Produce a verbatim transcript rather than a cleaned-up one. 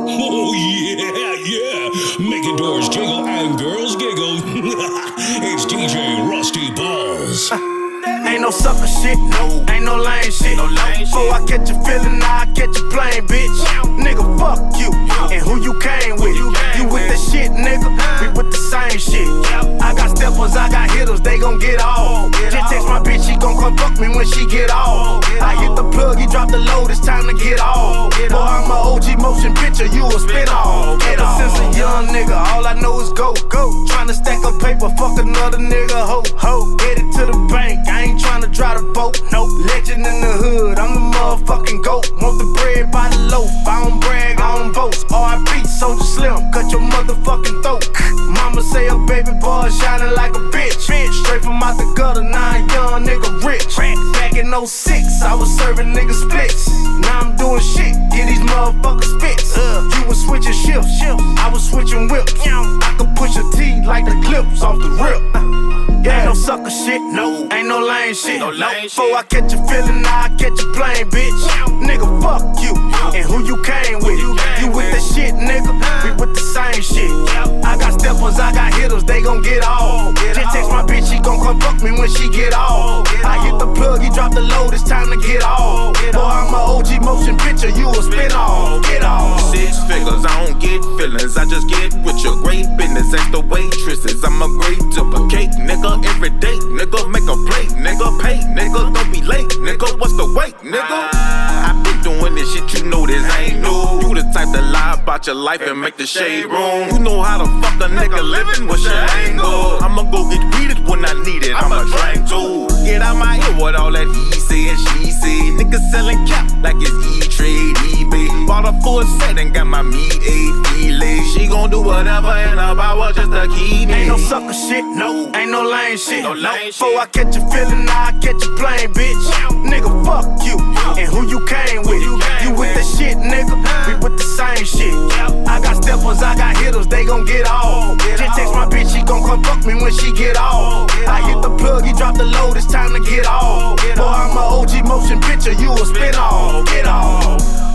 Oh yeah, yeah. Making doors jiggle and girls giggle. It's D J Rusty Balls. Ain't no sucker shit, no. Ain't no lame shit, no lame shit. Before I catch you feeling, now I catch you playing, bitch. Nigga, fuck you, and who you came with. You with the shit, nigga, we with the same shit. I got steppers, I got hitters, they gon' get all. Just text my bitch, she gon' come fuck me when she get off. I hit the plug, he drop the load, it's time to get off. Boy, I'm a O G motion picture, you a spin off. Ever since a young nigga, all I know is go, go. Tryna stack up paper, fuck another nigga, ho, ho. Get it to the bank, I ain't tryna drive the boat, nope. Legend in the hood, I'm the motherfucking goat. Want the bread by the loaf, I don't brag, I don't boast. R I P, Soldier Slim, cut your motherfucking throat. Mama say a baby boy shining like a bitch. Straight from out the gutter, now a young nigga rich. Back in oh six, I was serving niggas splits. Now I'm doing shit, get these motherfuckers spits. You was switching shifts, I was switching whips. I could push a T like the clips off the rip. Yeah, ain't no sucker shit, no. Ain't no lame shit, no. Before I catch you feeling, now I catch you playing, bitch. Nigga, fuck you, and who you came with. You with the shit, nigga, we with the same shit. I got steppers, I got hitters, they gon' get off. Just text my bitch, she gon' come fuck me when she get off. I hit the plug, he drop the load, it's time to get off. Boy, I'm a O G motion picture, you a spin off. Get off. Six figures, I don't get feelings, I just get with your great business. Ask the waitresses, I'm a great tipper. Cake, nigga, every day, nigga, make a plate, nigga, pay, nigga, don't be late, nigga, what's the wait, nigga? I been doing this shit, you know this ain't new. You the type to lie about your life and make the shade room. You know how to fuck a nigga living, what's your angle? I'ma go get weeded when I need it, I'ma drink too. Get out my ear with all that he say and she say. Niggas selling cap like it's E-Trade, eBay. Bought a full set and got my meat a filet. She gon' do whatever in her power just to keep me. Ain't no sucker shit, no. Ain't no lame shit, no. Before I catch you feeling, now I catch you playing, bitch. Nigga, fuck you, and who you came with. You with the shit, nigga, we with the same shit. I got steppers, I got hitters, they gon' get off. Just text my bitch, she gon' come fuck me when she get off. I hit the plug, he drop the load, it's time to get off. Boy, I'm a O G motion picture, you a spin off. Get off.